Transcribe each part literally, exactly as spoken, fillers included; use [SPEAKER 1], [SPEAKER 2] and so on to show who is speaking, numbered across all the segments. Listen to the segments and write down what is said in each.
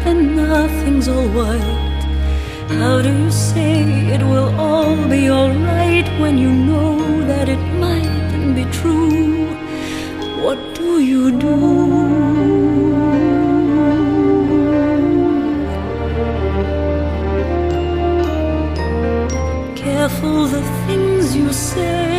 [SPEAKER 1] and nothing's alright? How do you say it will all be alright when you know that it mightn't be true? What do you do? Careful the things you say,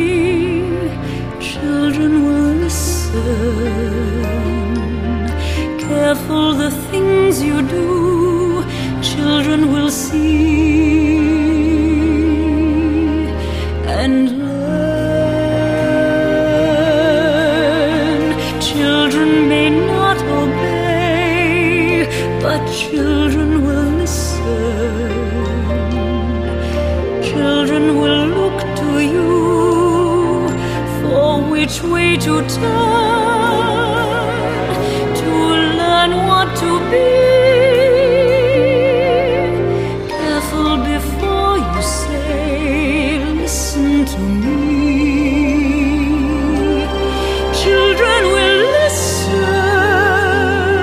[SPEAKER 1] children will listen. Careful the things you do, children will see and learn. Children may not obey, but children will listen. Children will look to you for which way to turn, to learn what to be. Careful before you say, listen to me. Children will listen.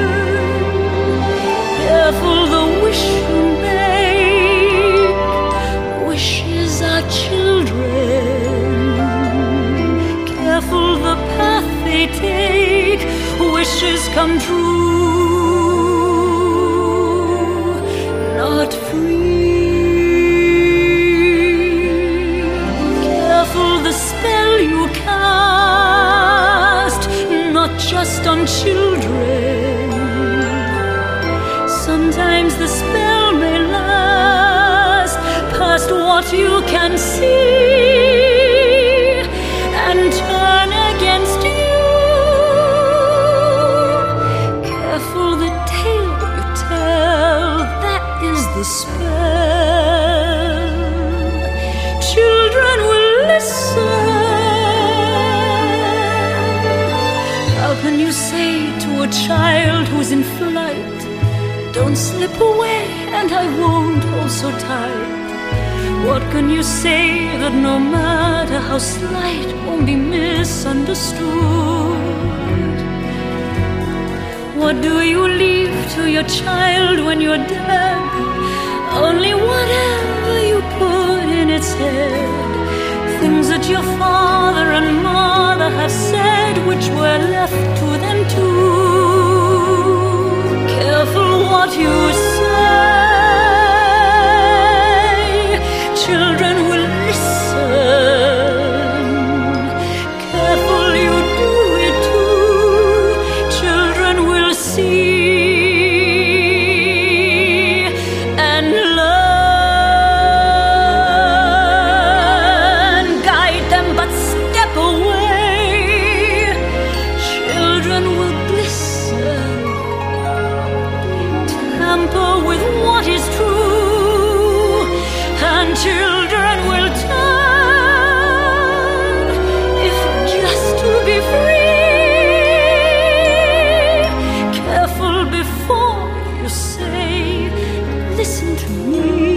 [SPEAKER 1] Careful the wish you make. Wishes are children. Careful the path they take. Wishes come true, not free. Careful the spell you cast, not just on children. Sometimes the spell may last past what you can see and turn against you. Careful the tale you tell, that is the spell. Children will listen. How can you say to a child who's in flight, don't slip away and I won't hold so tight? What can you say that no matter how slight won't be misunderstood? What do you leave to your child when you're dead? Only whatever you put in its head. Things that your father and mother have said, which were left to them too. Careful what you say. Children will listen. Careful you do it too. Children will see and learn. Guide them but step away. Children will glisten. Tamper with what is true, and children will turn, if just to be free. Careful before you say, listen to me.